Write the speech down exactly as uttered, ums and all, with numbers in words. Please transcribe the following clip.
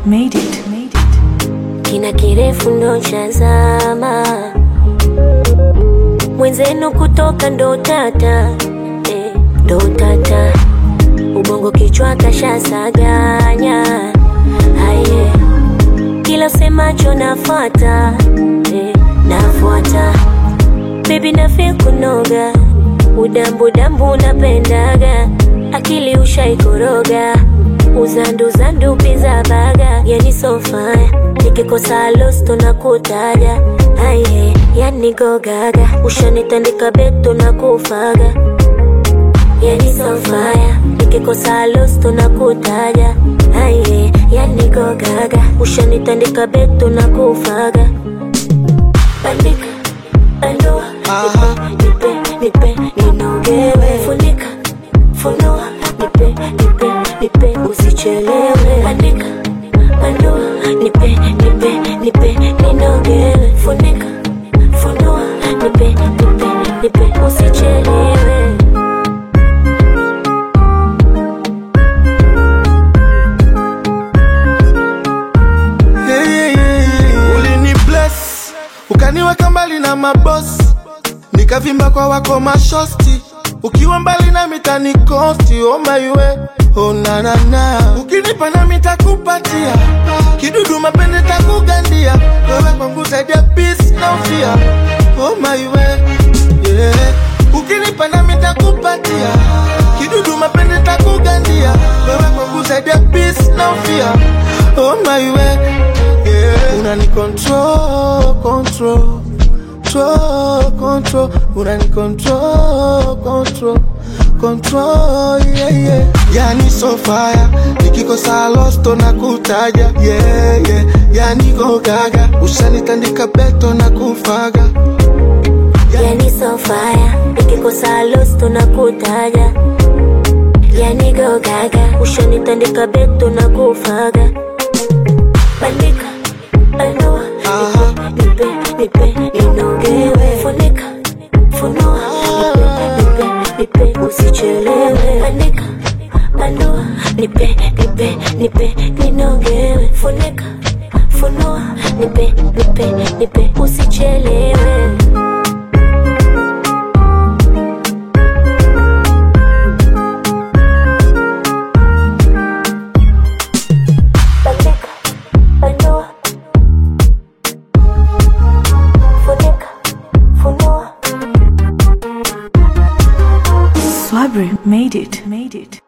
made it, made it. Kina kirefu ndo chazama, mwenzenu kutoka ndo tata, eh, ndo tata. Ubongo kichwa kashasaganya, haye kila semacho nafuata, eh, nafuata. Baby nafe kunoga, udambu dambu napendaga, akili ushaikoroga, uzandu zandu pizza baga. Yani so fine, nikikosa losto na kutaja, aye, yani go gaga, ushanitandika beto na kufaga. Yani so fire, nikikosa losto na kutaja, aye, yani go gaga, ushanitandika beto na kufaga. Bandika, bandua, nipe, nipe, nipe, ninogewe. Funika, funua, nipe, nipe, nipe, usichelewe. Bandika, bandua, nipe, nipe, nipe, ninogewe. Funika, funua, nipe, nipe, nipe, usichelewe. Ukaniweka mbali na maboss, nikavimba kwa wako mashosti. Ukiwa mbali na mitani kosti, oh my way, oh na na na. Ukinipa na mitakupatia, kidudu mapende takugandia. Wewe kwangu zaidi ya peace na ufia, oh my way, yeah. Ukinipa na mitakupatia, kidudu mapende takugandia. Wewe kwangu zaidi ya peace na ufia, oh my way, yeah. Unani control, control, control, control. Unani control, control, control, yeah, yeah. Yani so fire, nikikosa losto na kutaja, yeah, yeah. Yani go gaga, ushanitandika beto na kufaga. Yani so fire, nikikosa losto na kutaja, yani go gaga, ushanitandika beto na kufaga. Bandika, bandua, nipe, nipe, nipe, ninogewe. Funika, funua, nipe, nipe, nipe, usichelewe. Bandika, bandua, nipe, nipe, nipe, ninogewe. Funika, funua, nipe, nipe, nipe, usichelewe. Swabri made it, made it.